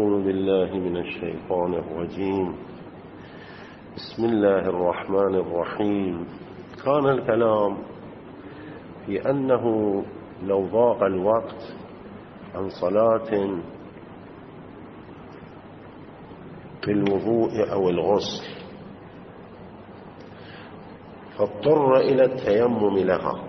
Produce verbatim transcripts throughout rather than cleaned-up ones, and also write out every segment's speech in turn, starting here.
أعوذ بالله من الشيطان الرجيم. بسم الله الرحمن الرحيم. كان الكلام في أنه لو ضاق الوقت عن صلاة في الوضوء أو الغسل فاضطر إلى التيمم لها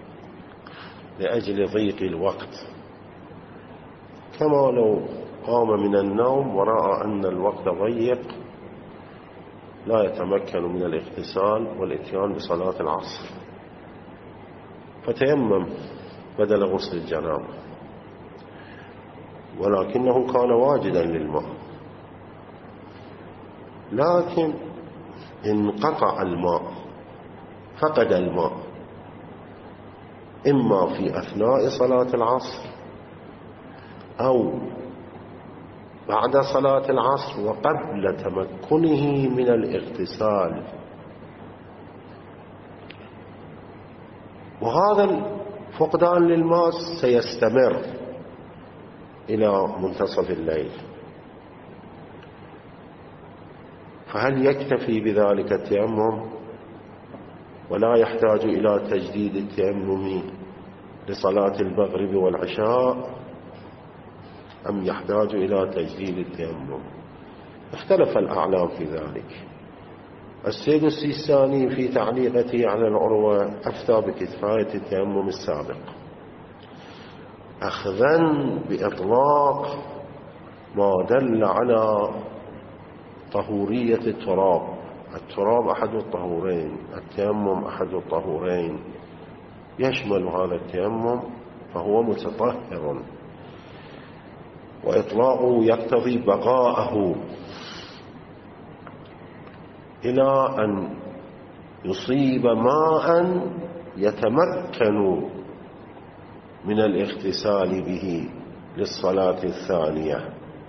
لأجل ضيق الوقت، كما لو قام من النوم ورأى أن الوقت ضيق لا يتمكن من الاغتسال والاتيان بصلاة العصر، فتيمم بدل غسل الجنابة، ولكنه كان واجدا للماء، لكن انقطع الماء، فقد الماء إما في أثناء صلاة العصر أو بعد صلاة العصر وقبل تمكنه من الاغتسال، وهذا الفقدان للماء سيستمر إلى منتصف الليل، فهل يكتفي بذلك التيمم ولا يحتاج إلى تجديد التيمم لصلاة المغرب والعشاء، أم يحتاج إلى تجديد التيمم؟ اختلف الأعلام في ذلك. السيد السيستاني في تعليقته على العروة أفتى بكفاية التيمم السابق، أخذا بإطلاق ما دل على طهورية التراب. التراب أحد الطهورين، التيمم أحد الطهورين، يشمل هذا التيمم فهو متطهر، وإطلاقه يقتضي بقاءه إلى أن يصيب ماء يتمكن من الاغتسال به للصلاة الثانية.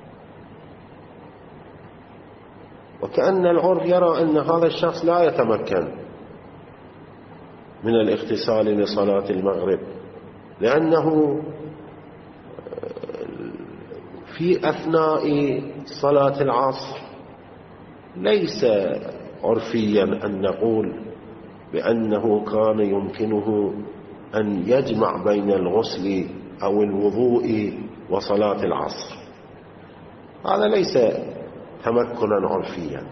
وكأن العرف يرى أن هذا الشخص لا يتمكن من الاغتسال لصلاة المغرب، لأنه في أثناء صلاة العصر ليس عرفيا أن نقول بأنه كان يمكنه أن يجمع بين الغسل أو الوضوء وصلاة العصر، هذا ليس تمكنا عرفيا،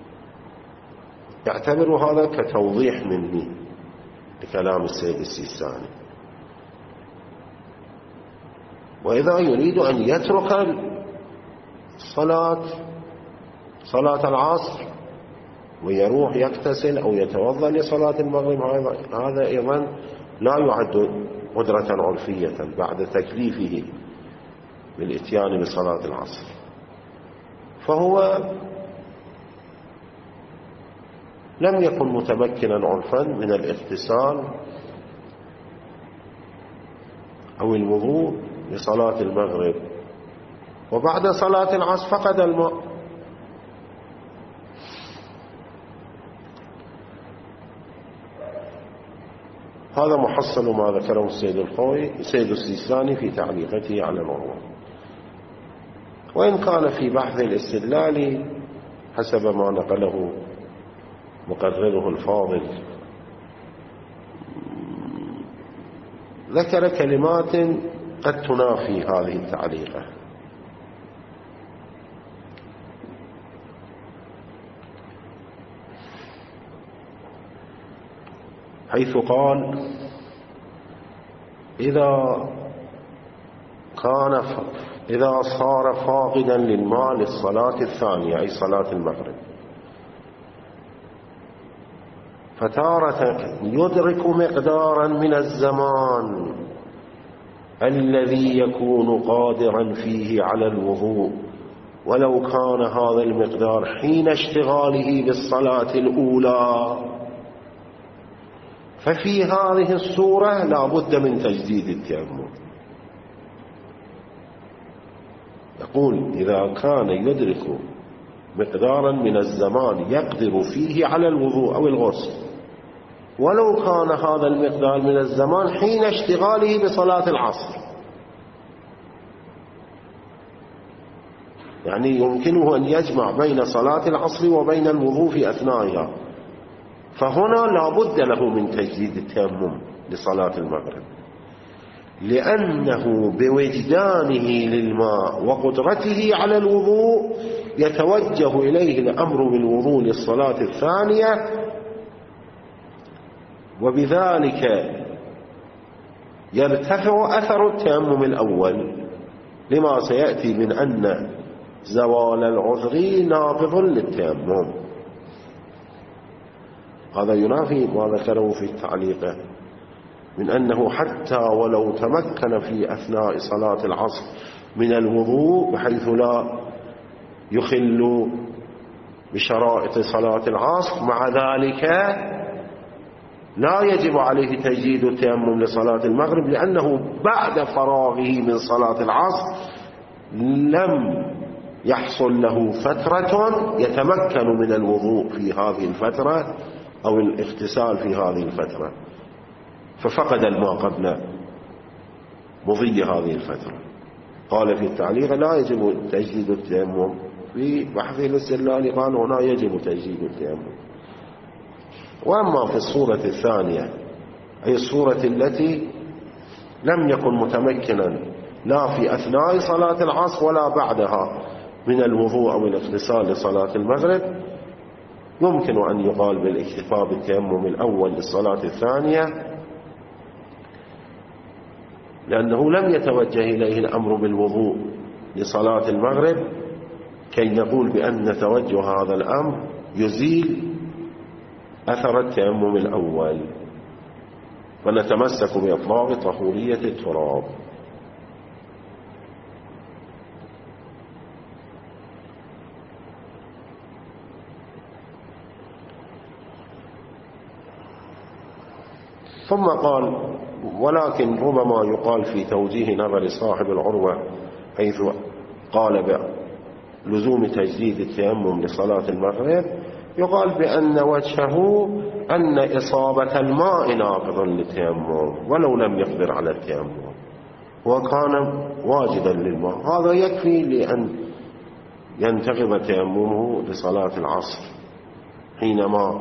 يعتبر هذا كتوضيح مني لكلام السيد السيستاني. وإذا يريد أن يترك الصلاة صلاة العصر ويروح يغتسل أو يتوضأ لصلاة المغرب، هذا أيضا لا يعد قدرة عرفية بعد تكليفه بالإتيان بصلاة العصر، فهو لم يكن متمكنا عرفا من الاغتسال أو الوضوء لصلاة المغرب، وبعد صلاة العصر فقد الماء. هذا محصل ما ذكره السيد الخوي السيد السيستاني في تعليقته على العروة، وإن كان في بحث الاستدلال حسب ما نقله مقرره الفاضل ذكر كلمات قد تنافي هذه التعليقة، حيث قال: إذا كان إذا صار فاقدا للماء للصلاة الثانية أي صلاة المغرب، فتارة يدرك مقدارا من الزمان الذي يكون قادرا فيه على الوضوء، ولو كان هذا المقدار حين اشتغاله بالصلاة الأولى، ففي هذه الصورة لا بد من تجديد التيمم. يقول: إذا كان يدرك مقدارا من الزمان يقدر فيه على الوضوء أو الغسل، ولو كان هذا المقدار من الزمان حين اشتغاله بصلاة العصر، يعني يمكنه أن يجمع بين صلاة العصر وبين الوضوء في أثنائها، فهنا لا بد له من تجديد التيمم لصلاة المغرب، لأنه بوجدانه للماء وقدرته على الوضوء يتوجه إليه الأمر بالوضوء للصلاة الثانية، وبذلك يرتفع أثر التيمم الأول، لما سيأتي من أن زوال العذر ناقض للتيمم. هذا ينافي ما ذكره في التعليق من أنه حتى ولو تمكن في أثناء صلاة العصر من الوضوء بحيث لا يخل بشرائط صلاة العصر، مع ذلك لا يجب عليه تجديد التيمم لصلاة المغرب، لأنه بعد فراغه من صلاة العصر لم يحصل له فترة يتمكن من الوضوء في هذه الفترة أو الاغتسال في هذه الفترة، ففقد الماء قبل مضي هذه الفترة. قال في التعليق لا يجب تجديد التيمم، في بحث الاستدلال قال هنا يجب تجديد التيمم. وأما في الصورة الثانية أي الصورة التي لم يكن متمكنا لا في أثناء صلاة العصر ولا بعدها من الوضوء أو الاغتسال لصلاة المغرب، يمكن أن يقال بالاكتفاء بالتيمم الأول للصلاة الثانية، لأنه لم يتوجه إليه الأمر بالوضوء لصلاة المغرب كي نقول بأن توجه هذا الأمر يزيل أثر التيمم الأول، ونتمسك بإطلاق طهورية التراب. ثم قال ولكن ربما يقال في توجيه نظر صاحب العروة حيث قال بلزوم تجديد التيمم لصلاة المغرب، يقال بأن وجهه أن إصابة الماء ناقض للتيمم ولو لم يقدر على التيمم وكان واجدا للماء، هذا يكفي لأن ينتقض تيممه لصلاة العصر حينما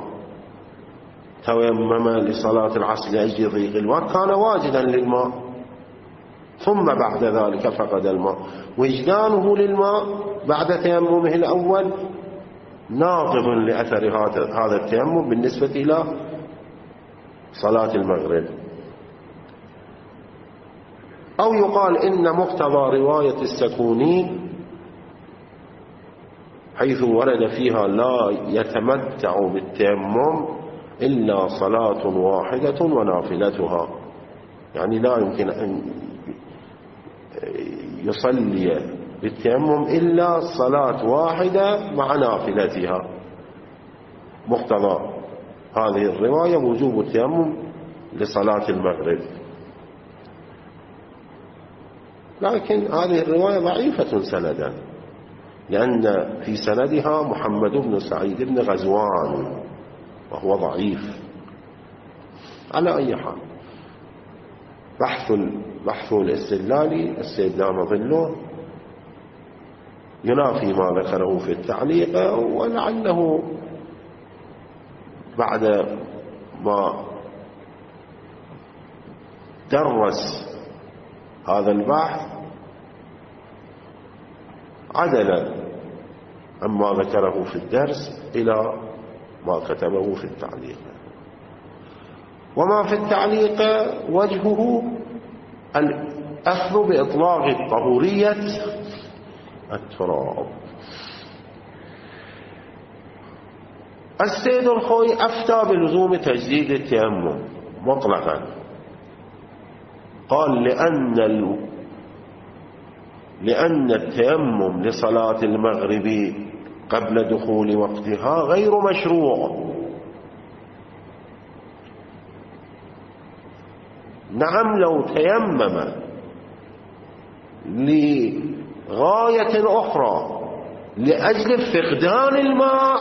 تيمم لصلاة العصر لأجل ضيق الوقت كان واجدا للماء، ثم بعد ذلك فقد الماء، وجدانه للماء بعد تيممه الأول ناقض لأثر هذا التيمم بالنسبة إلى صلاة المغرب. أو يقال إن مقتضى رواية السكوني حيث ورد فيها لا يتمتع بالتيمم إلا صلاة واحدة ونافلتها، يعني لا يمكن أن يصلي بالتيمم إلا صلاة واحدة مع نافلتها. مقتضى هذه الرواية وجوب التيمم لصلاة المغرب، لكن هذه الرواية ضعيفة سندا، لأن في سندها محمد بن سعيد بن غزوان وهو ضعيف. على أي حال بحث بحث الاستدلال السيد دام ظله ينافي ما ذكره في التعليق، ولعله بعد ما درس هذا البحث عدل عما ذكره في الدرس إلى ما كتبه في التعليق. وما في التعليق وجهه الأخذ بإطلاق طهورية التراب. السيد الخوي أفتى بلزوم تجديد التيمم مطلقا، قال لأن ال... لأن التيمم لصلاة المغرب قبل دخول وقتها غير مشروع. نعم لو تيمم لغاية أخرى لأجل فقدان الماء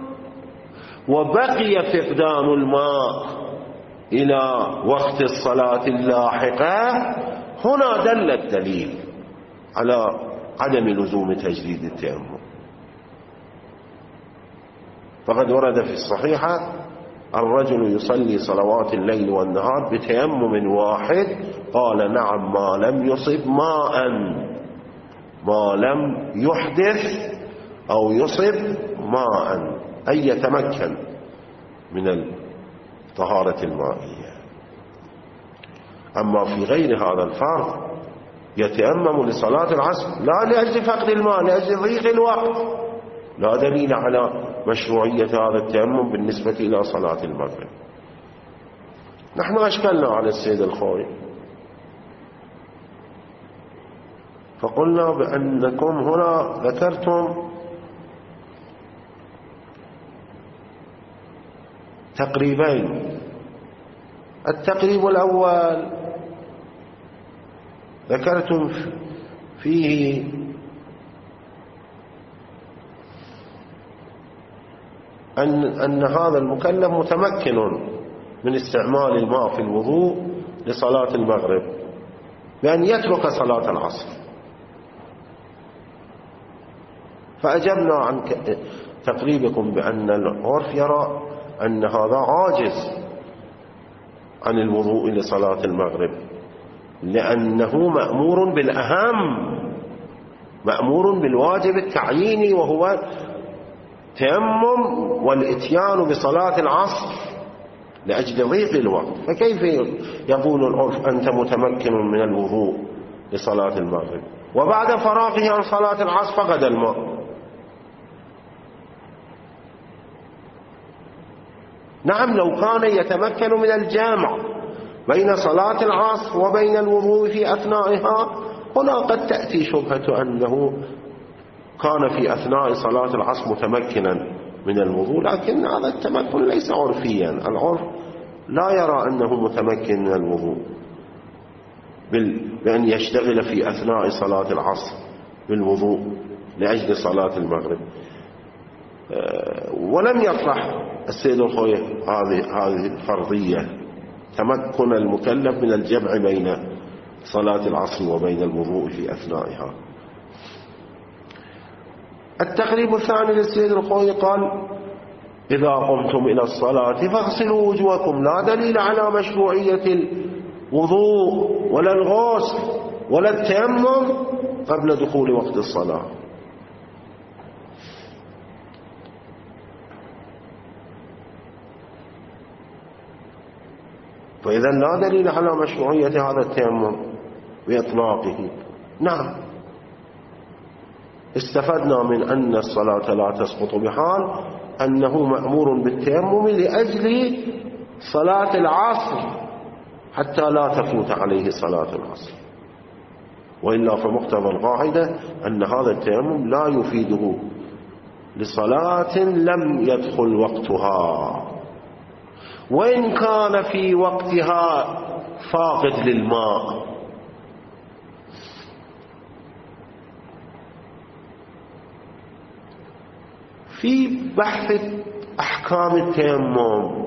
وبقي فقدان الماء إلى وقت الصلاة اللاحقة، هنا دل الدليل على عدم لزوم تجديد التيمم. فقد ورد في الصحيحة الرجل يصلي صلوات الليل والنهار بتيمم واحد، قال نعم ما لم يصب ماء، ما لم يحدث أو يصب ماء، أي يتمكن من الطهارة المائية. أما في غير هذا الفرض يتيمم لصلاة العصر لا لأجل فقد الماء، لأجل ضيق الوقت، لا دليل على مشروعية هذا التيمم بالنسبة إلى صلاة المغرب. نحن أشكلنا على السيد الخوي فقلنا بأنكم هنا ذكرتم تقريبين. التقريب الأول ذكرتم فيه أن, أن هذا المكلف متمكن من استعمال الماء في الوضوء لصلاة المغرب بأن يترك صلاة العصر. فأجبنا عن تقريبكم بأن العرف يرى أن هذا عاجز عن الوضوء لصلاة المغرب، لأنه مأمور بالأهم، مأمور بالواجب التعييني وهو تيمم والاتيان بصلاة العصر لأجل ضيق الوقت. فكيف يقول العرف أنت متمكن من الوضوء لصلاة المغرب وبعد فراغه عن صلاة العصر فقد الماء؟ نعم لو كان يتمكن من الجامع بين صلاة العصر وبين الوضوء في أثنائها، هنا قد تأتي شبهة أنه كان في أثناء صلاة العصر متمكنا من الوضوء، لكن هذا التمكن ليس عرفيا. العرف لا يرى أنه متمكن من الوضوء بأن يشتغل في أثناء صلاة العصر بالوضوء لأجل صلاة المغرب. ولم يطرح السيد الخوي هذه الفرضية، تمكن المكلف من الجمع بين صلاة العصر وبين الوضوء في أثنائها. التقريب الثاني للسيد الخوي قال إذا قمتم إلى الصلاة فاغسلوا وجوهكم، لا دليل على مشروعية الوضوء ولا الغسل ولا التيمم قبل دخول وقت الصلاة. فإذا لا دليل على مشروعية هذا التيمم بإطلاقه. نعم استفدنا من أن الصلاة لا تسقط بحال أنه مأمور بالتيمم لأجل صلاة العصر حتى لا تفوت عليه صلاة العصر، وإلا فمقتضى القاعدة أن هذا التيمم لا يفيده لصلاة لم يدخل وقتها، وإن كان في وقتها فاقد للماء. في بحث أحكام التيمم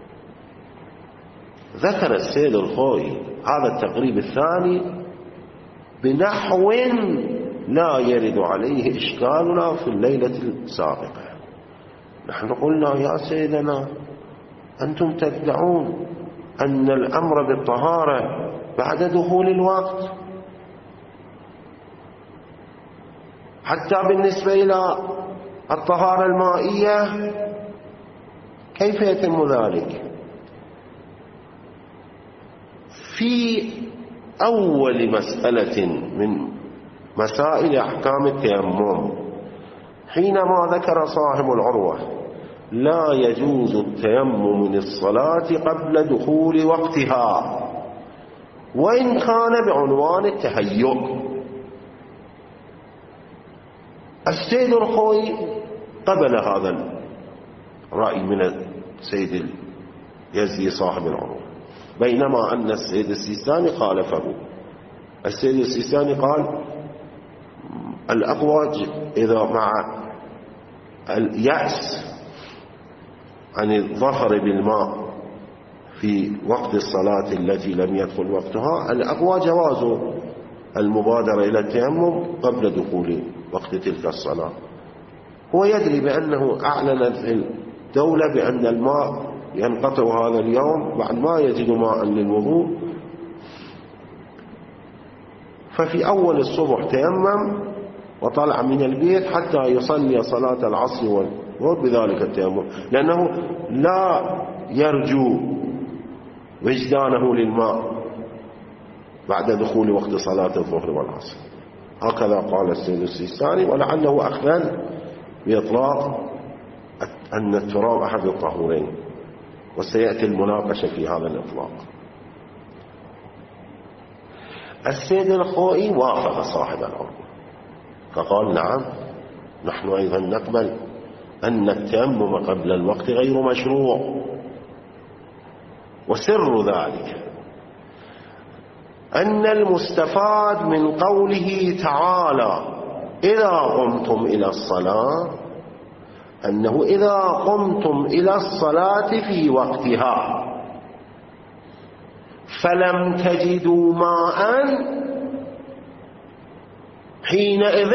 ذكر السيد الخوي هذا التقريب الثاني بنحو لا يرد عليه إشكالنا في الليلة السابقة. نحن قلنا يا سيدنا أنتم تدعون أن الأمر بالطهارة بعد دخول الوقت، حتى بالنسبة إلى الطهارة المائية كيف يتم ذلك؟ في أول مسألة من مسائل أحكام التيمم حينما ذكر صاحب العروة لا يجوز التيمم للصلاة قبل دخول وقتها وإن كان بعنوان التهيؤ، السيد الخوي قبل هذا الرأي من السيد اليزدي صاحب العروة، بينما أن السيد السيستاني خالفه. السيد السيستاني قال الأقوى إذا مع اليأس عن الظفر بالماء في وقت الصلاة التي لم يدخل وقتها، الأقوى جواز المبادرة إلى التيمم قبل دخول وقت تلك الصلاة. هو يدري بأنه أعلنت الدولة بأن الماء ينقطع هذا اليوم بعد ما يجد ماء للوضوء، ففي أول الصبح تيمم وطلع من البيت حتى يصلي صلاة العصر والظهر بذلك التيمم، لأنه لا يرجو وجدانه للماء بعد دخول وقت صلاة الظهر والعصر. هكذا قال السيد السيستاني، ولعله أخذا بإطلاق أن التراب أحد الطهورين، وسيأتي المناقشة في هذا الإطلاق. السيد الخوئي وافق صاحب الأرض فقال نعم، نحن أيضا نقبل أن التيمم قبل الوقت غير مشروع، وسر ذلك أن المستفاد من قوله تعالى إذا قمتم إلى الصلاة أنه إذا قمتم إلى الصلاة في وقتها فلم تجدوا ماء حينئذ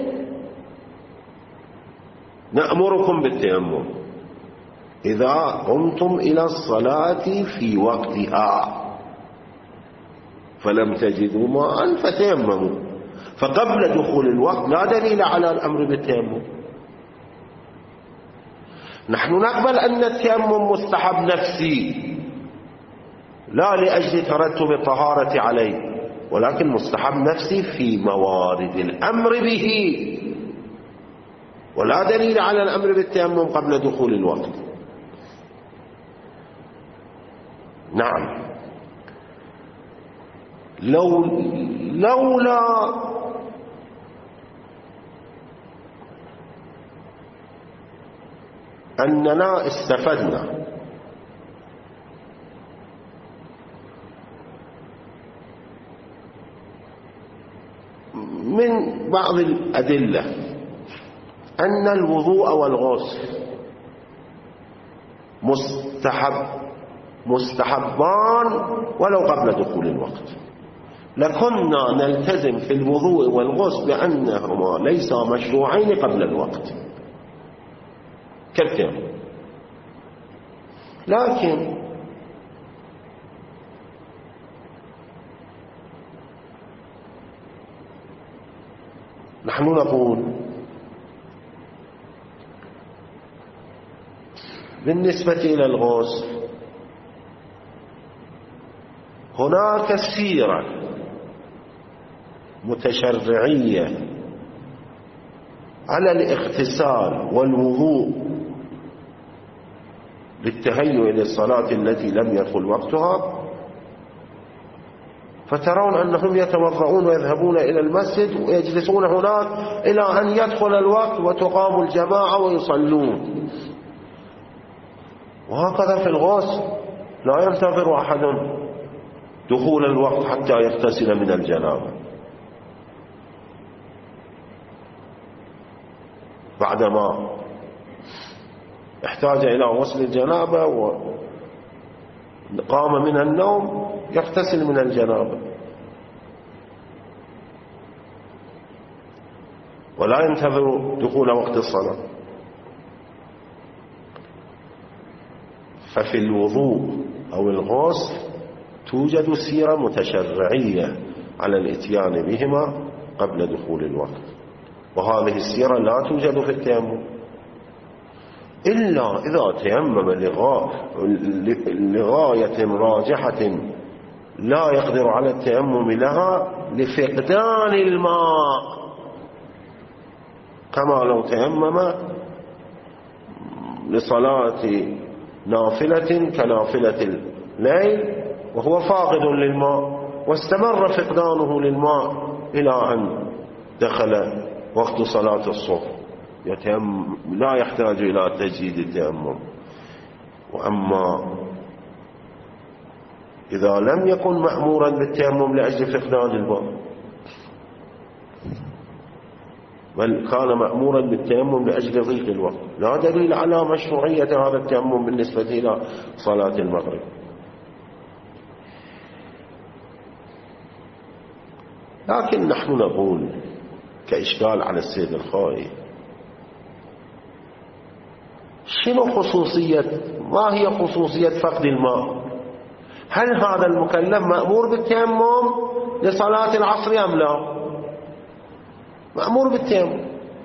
نأمركم بالتيمم. إذا قمتم إلى الصلاة في وقتها فلم تجدوا ماء فتيمموا، فقبل دخول الوقت لا دليل على الأمر بالتيمم. نحن نقبل أن التيمم مستحب نفسي لا لأجل ترتب الطهارة عليه، ولكن مستحب نفسي في موارد الأمر به، ولا دليل على الأمر بالتيمم قبل دخول الوقت. نعم، لو لولا أننا استفدنا من بعض الأدلة أن الوضوء والغسل مستحب مستحبان ولو قبل دخول الوقت، لكنا نلتزم في الوضوء والغسل بأنهما ليسا مشروعين قبل الوقت كالتيمم. لكن نحن نقول بالنسبة إلى الغسل هناك سيرة متشرعية على الاغتسال والوضوء للتهيؤ للصلاة التي لم يدخل وقتها، فترون أنهم يتوضؤون ويذهبون إلى المسجد ويجلسون هناك إلى أن يدخل الوقت وتقام الجماعة ويصلون. وهكذا في الغسل لا ينتظر أحد دخول الوقت حتى يغتسل من الجنابة، بعدما احتاج إلى غسل الجنابة وقام من النوم يغتسل من الجنابة، ولا ينتظر دخول وقت الصلاة. ففي الوضوء أو الغسل توجد سيرة متشرعية على الاتيان بهما قبل دخول الوقت، وهذه السيرة لا توجد في التيمم إلا إذا تيمم لغاية راجحة لا يقدر على التيمم لها لفقدان الماء، كما لو تيمم لصلاة نافلة كنافلة الليل وهو فاقد للماء واستمر فقدانه للماء إلى أن دخل وقت صلاة الصبح، يتيمم لا يحتاج إلى تجديد التيمم. وأما إذا لم يكن مأمورا بالتيمم لأجل فقدان الماء بل كان مأمورا بالتيمم لأجل ضيق الوقت، لا دليل على مشروعية هذا التيمم بالنسبة إلى صلاة المغرب. لكن نحن نقول كإشكال على السيد الخوئي، شنو خصوصية، ما هي خصوصية فقد الماء؟ هل هذا المكلف مأمور بالتيمم لصلاة العصر أم لا؟ مأمور بالتيمم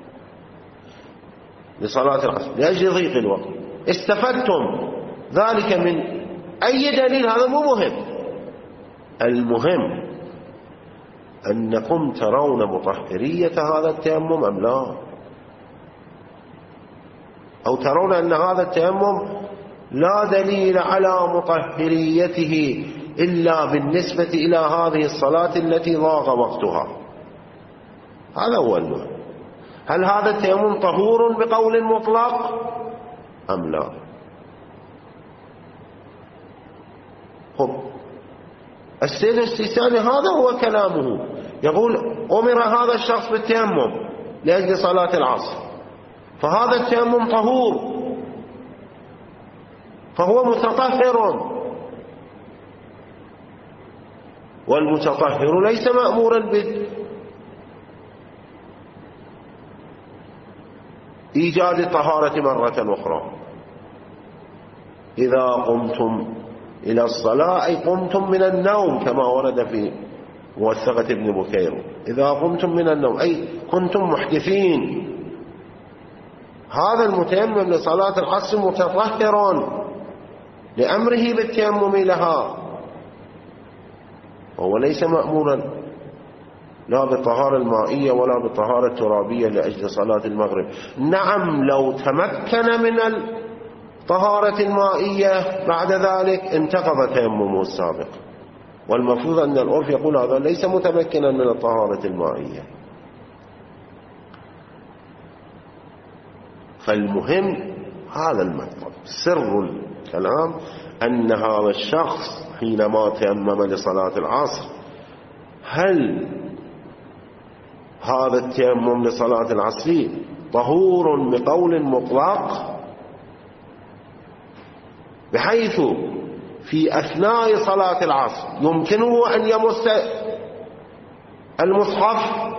لصلاة العصر لأجل ضيق الوقت. استفدتم ذلك من أي دليل؟ هذا مو مهم. المهم أنكم ترون مطهرية هذا التيمم أم لا، أو ترون أن هذا التيمم لا دليل على مطهريته إلا بالنسبة إلى هذه الصلاة التي ضاق وقتها. هذا هو المهم. هل هذا التيمم طهور بقول مطلق أم لا؟ خب السيد السيستاني هذا هو كلامه، يقول أمر هذا الشخص بالتيمم لأجل صلاة العصر، فهذا التيمم طهور، فهو متطهر، والمتطهر ليس مأمورا بإيجاد الطهارة مرة أخرى. إذا قمتم إلى الصلاة أي قمتم من النوم، كما ورد في موثقة ابن بكير، إذا قمتم من النوم أي كنتم محدثين. هذا المتيمم لصلاة العصر متطهر لأمره بالتيمم لها، وهو ليس مأمورا لا بالطهارة المائية ولا بالطهارة الترابية لأجل صلاة المغرب. نعم لو تمكن من الطهارة المائية بعد ذلك انتقض تيممه السابق، والمفروض أن العرف يقول هذا ليس متمكنا من الطهارة المائية. فالمهم هذا المطلب، سر الكلام أن هذا الشخص حينما تيمم لصلاة العصر، هل هذا التيمم لصلاة العصر طهور بقول مطلق، بحيث في أثناء صلاة العصر يمكنه أن يمس المصحف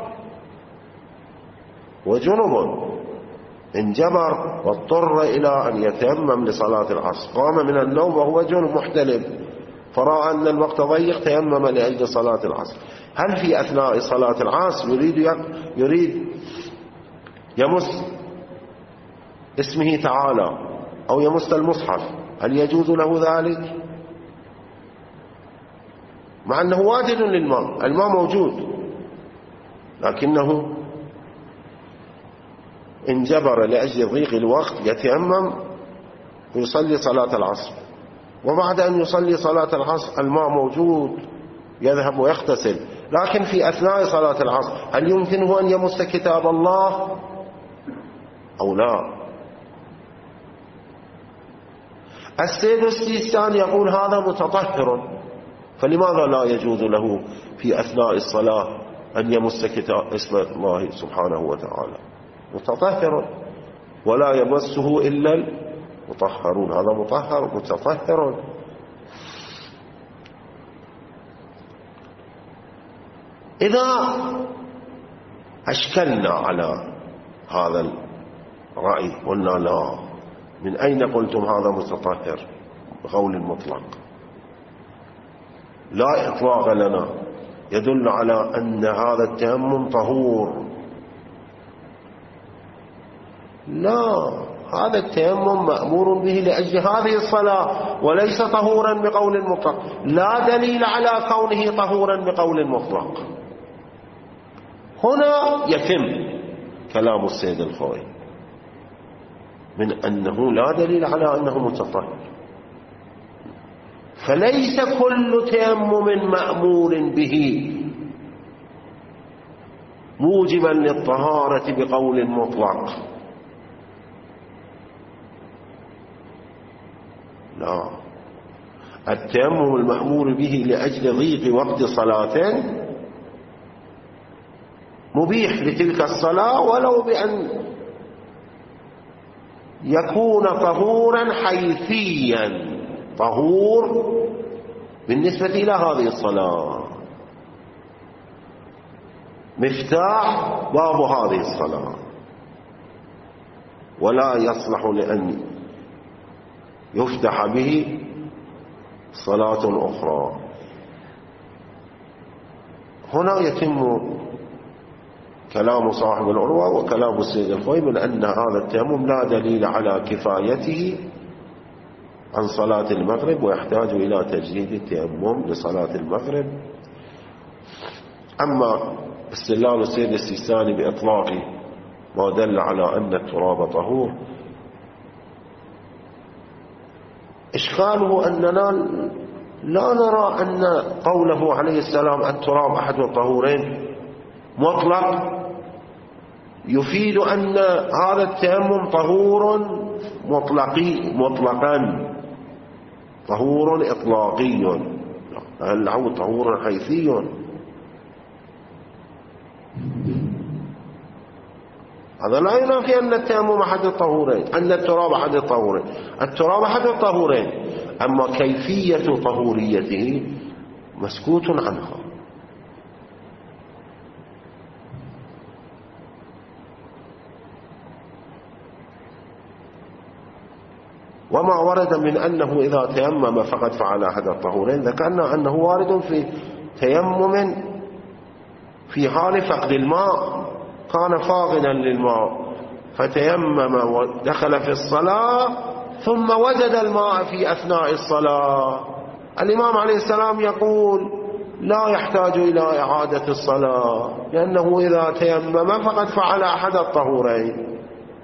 وجنب انجبر واضطر إلى أن يتيمم لصلاة العصر، قام من النوم وهو جنب محتلم، فرأى أن الوقت ضيق تيمم لأجل صلاة العصر. هل في أثناء صلاة العصر يريد يريد يمس اسمه تعالى أو يمس المصحف، هل يجوز له ذلك؟ مع أنه واجد للماء، الماء موجود، لكنه انجبر لأجل ضيق الوقت يتيمم ويصلي صلاة العصر، وبعد أن يصلي صلاة العصر الماء موجود يذهب ويغتسل، لكن في أثناء صلاة العصر هل يمكنه أن يمس كتاب الله أو لا؟ السيد السيستاني يقول هذا متطهر، فلماذا لا يجوز له في أثناء الصلاة أن يمس كتاب اسم الله سبحانه وتعالى؟ متطهر ولا يمسه إلا المطهرون، هذا مطهر متطهر. إذا أشكلنا على هذا الرأي قلنا لا، من أين قلتم هذا متطهر بقول مطلق؟ لا إطلاق لنا يدل على أن هذا التيمم طهور. لا، هذا التيمم مأمور به لأجل هذه الصلاة وليس طهورا بقول مطلق، لا دليل على كونه طهورا بقول مطلق. هنا يتم كلام السيد الخوئي من أنه لا دليل على أنه متطهر، فليس كل تيمم مأمور به موجبا للطهارة بقول مطلق. لا، التيمم المأمور به لأجل ضيق وقت صلاة مبيح لتلك الصلاة ولو بأن يكون طهورا حيثيا، طهور بالنسبة إلى هذه الصلاة. مفتاح باب هذه الصلاة، ولا يصلح لأن يفتح به صلاة أخرى. هنا يتم كلام صاحب العروة وكلام السيد الخوئي من أن هذا التيمم لا دليل على كفايته عن صلاة المغرب، ويحتاج إلى تجديد التيمم لصلاة المغرب. أما استدلال السيد السيستاني بإطلاق ما دل على أن التراب طهور، إشكاله أننا لا نرى أن قوله عليه السلام التراب أحد الطهورين مطلق يفيد أن هذا التيمم طهور مطلقي مطلقا، طهور إطلاقي، هل هو طهور حيثي؟ هذا لا ينافي أن التيمم أحد الطهورين، أن التراب أحد الطهورين. التراب أحد الطهورين، أما كيفية طهوريته مسكوت عنها. وما ورد من أنه إذا تيمم فقد فعل أحد الطهورين ذكرنا أنه وارد في تيمم في حال فقد الماء، كان فاقدا للماء فتيمم ودخل في الصلاة ثم وجد الماء في أثناء الصلاة. الإمام عليه السلام يقول لا يحتاج إلى إعادة الصلاة، لأنه إذا تيمم فقد فعل أحد الطهورين.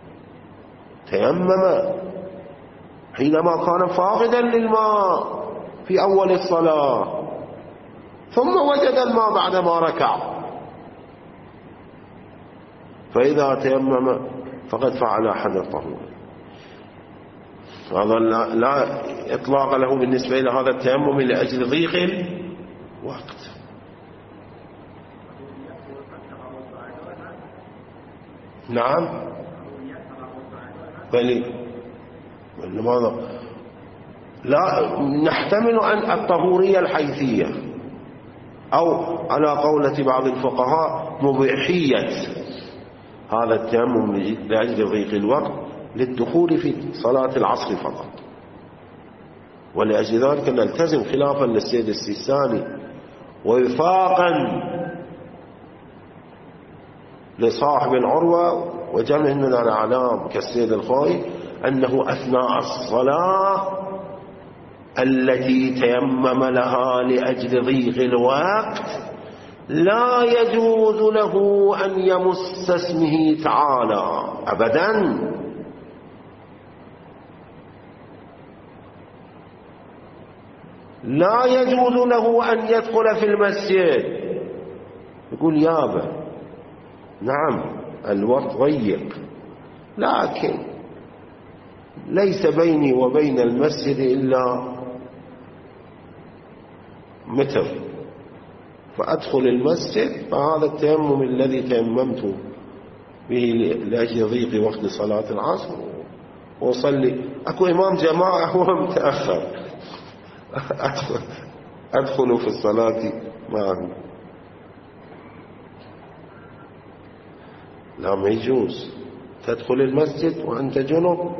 تيمم حينما كان فاقدا للماء في أول الصلاة، ثم وجد الماء بعدما ركع، فإذا تيمم فقد فعل أحد الطهورين. هذا لا, لا إطلاق له بالنسبة إلى هذا التيمم لأجل ضيق الوقت. نعم بل لماذا لا نحتمل أن الطهورية الحيثية، أو على قولة بعض الفقهاء مبيحية هذا التيمم لأجل ضيق الوقت للدخول في صلاة العصر فقط. ولأجل ذلك نلتزم خلافا للسيد السيستاني ووفاقا لصاحب العروة وجمع من الأعلام كالسيد الخوئي أنه أثناء الصلاة التي تيمم لها لأجل ضيق الوقت لا يجوز له أن يمس اسمه تعالى أبدا. لا يجوز له أن يدخل في المسجد يقول يابا نعم الوقت ضيق، لكن ليس بيني وبين المسجد إلا متر فأدخل المسجد، فهذا التيمم الذي تيممت به لأجل ضيق وقت صلاة العصر وصلي. أكو إمام جماعة هو متأخر أدخل, أدخل في الصلاة معه، لا ما يجوز تدخل المسجد وأنت جنب،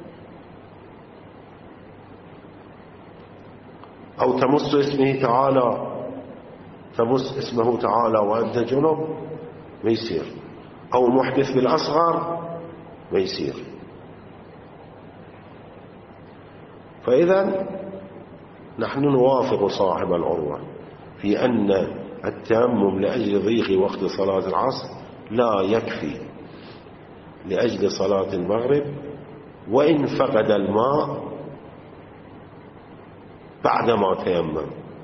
أو تمس اسمه تعالى تمس اسمه تعالى وأنت جنب ما يصير، أو محدث بالأصغر ما يصير. فإذا نحن نوافق صاحب العروة في أن التيمم لأجل ضيق وقت صلاة العصر لا يكفي لأجل صلاة المغرب، وإن فقد الماء بعدما تيمم،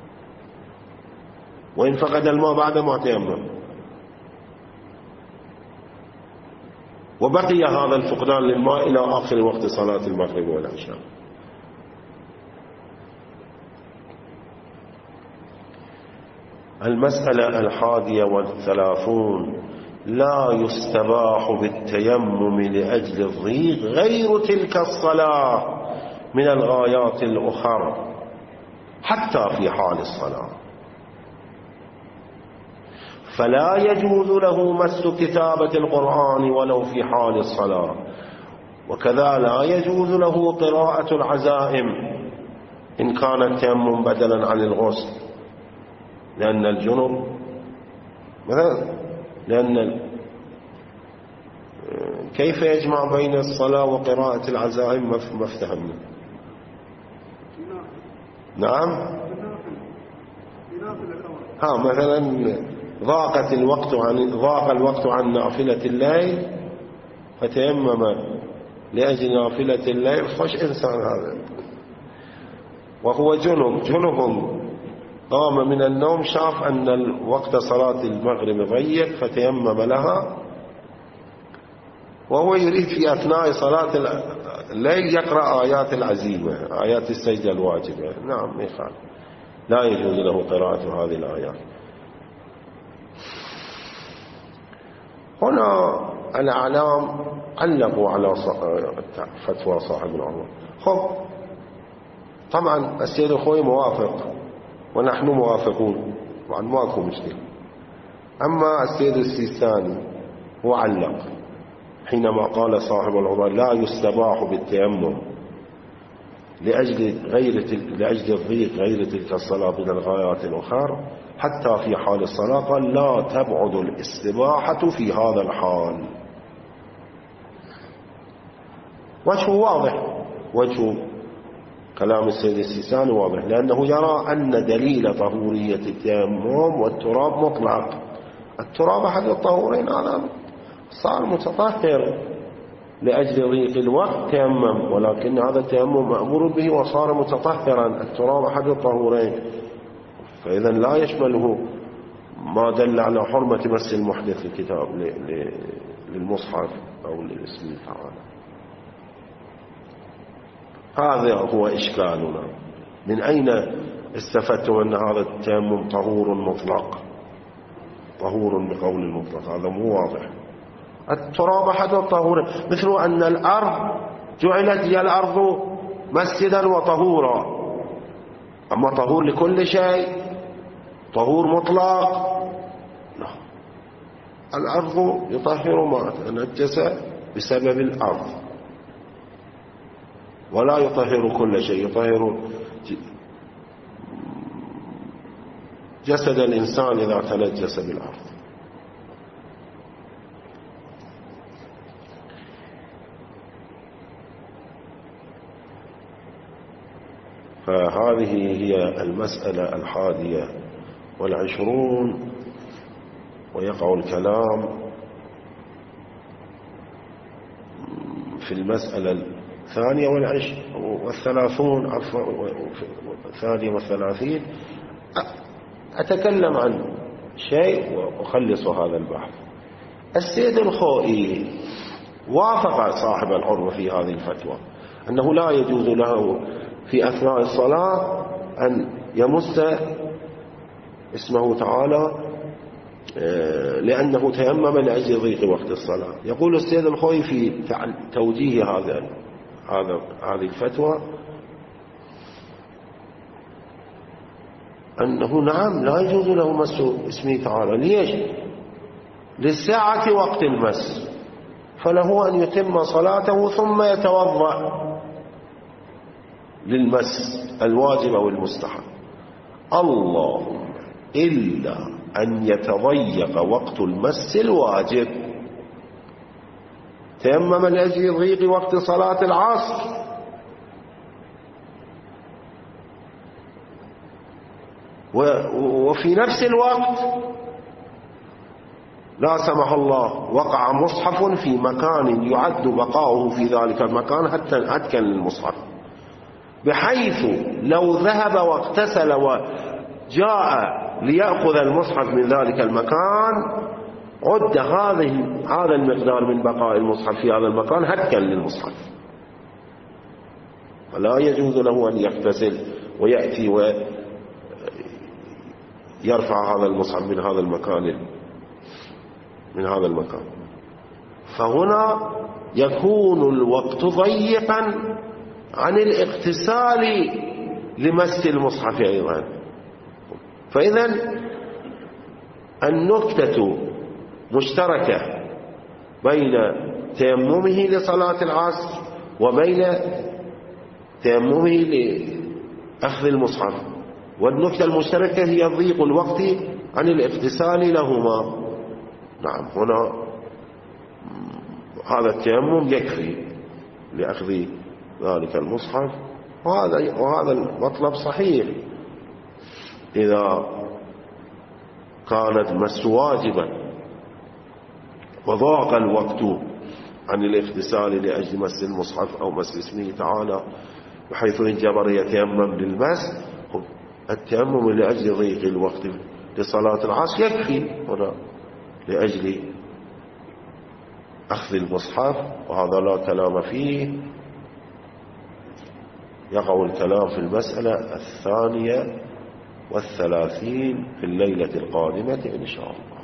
وإن فقد الماء بعدما تيمم وبقي هذا الفقدان للماء إلى آخر وقت صلاة المغرب والعشاء. المسألة الحادية والثلاثون: لا يستباح بالتيمم لأجل الضيق غير تلك الصلاة من الغايات الأخرى حتى في حال الصلاة. فلا يجوز له مس كتابة القرآن ولو في حال الصلاة. وكذا لا يجوز له قراءة العزائم إن كان التيمم بدلا عن الغسل، لأن الجنب مثلا لأن كيف يجمع بين الصلاة وقراءة العزائم؟ ما افتهمنا. نعم. ها مثلا ضاقت الوقت عن ضاق الوقت عن نافلة الليل فتيمم لأجل نافلة الليل. خوش إنسان هذا، وهو جنب جنب قام من النوم، شاف أن وقت صلاة المغرب ضيق فتيمم لها، وهو يريد في أثناء صلاة الليل يقرأ آيات العزيمة، آيات السجدة الواجبة. نعم يخال، لا يجوز له قراءة هذه الآيات. هنا الأعلام علقوا على فتوى صاحب العروة. خب طبعا السيد الخوي موافق ونحن موافقون، طبعا ماكو مشكلة. أما السيد السيستاني هو علق حينما قال صاحب العروة لا يستباح بالتيمم لأجل غير لأجل الضيق غير تلك الصلاة من الغايات الأخرى حتى في حال الصلاة، قال لا تبعد الاستباحة في هذا الحال. وجه واضح، وجه كلام السيد السيستاني واضح، لأنه يرى أن دليل طهورية التيمم والتراب مطلق. التراب أحد الطهورين، هذا صار متطهر لأجل ضيق الوقت تيمم، ولكن هذا التيمم مأمور به وصار متطهرا. التراب أحد الطهورين، فإذا لا يشمله ما دل على حرمة مس المحدث الكتاب للمصحف أو للاسم تعالى. هذا هو إشكالنا. من أين استفدتم أن هذا التيمم طهور مطلق؟ طهور بقول المطلق هذا مو واضح. التراب أحد الطهور، مثل أن الأرض جعلت هي الأرض مسجدا وطهورا. أما طهور لكل شيء، طهور مطلق لا. الأرض يطهر ما تنجس بسبب الأرض، ولا يطهر كل شيء، يطهر جسد الإنسان إذا تنجس بالأرض. فهذه هي المسألة الحادية والعشرون. ويقع الكلام في المسألة الثانية والعشر والثلاثون الثانية والثلاثين. أتكلم عن شيء وأخلص هذا البحث. السيد الخوئي وافق صاحب العروة في هذه الفتوى أنه لا يجوز له في أثناء الصلاة أن يمس اسمه تعالى لأنه تيمم لأجل ضيق وقت الصلاة. يقول السيد الخوئي في توجيه هذا هذا هذه الفتوى أنه نعم لا يجوز له مس اسمه تعالى. ليش؟ للساعة وقت المس، فله أن يتم صلاته ثم يتوضأ للمس الواجب أو المستحب. اللهم إلا أن يتضيق وقت المس الواجب، تيمم لأجل ضيق وقت صلاة العصر وفي نفس الوقت لا سمح الله وقع مصحف في مكان يعد بقاؤه في ذلك المكان حتى أتكن للمصحف، بحيث لو ذهب واغتسل وجاء ليأخذ المصحف من ذلك المكان عد هذه هذا المقدار من بقاء المصحف في هذا المكان هتكا للمصحف. فلا يجوز له أن يغتسل ويأتي ويرفع هذا المصحف من هذا المكان من هذا المكان. فهنا يكون الوقت ضيقا عن الاغتسال لمس المصحف أيضا. فإذا النكتة مشتركة بين تيممه لصلاة العصر وبين تيممه لأخذ المصحف، والنكتة المشتركة هي ضيق الوقت عن الاغتسال لهما. نعم، هنا هذا التيمم يكفي لأخذ ذلك المصحف، وهذا وهذا المطلب صحيح. إذا كانت مس واجبا وضاق الوقت عن الاغتسال لأجل مس المصحف أو مس اسمه تعالى بحيث انجبر يتيمم للمس، التيمم لأجل ضيق الوقت لصلاة العصر يكفي هنا لأجل أخذ المصحف، وهذا لا كلام فيه. يقع الكلام في المسألة الثانية والثلاثين في الليلة القادمة إن شاء الله.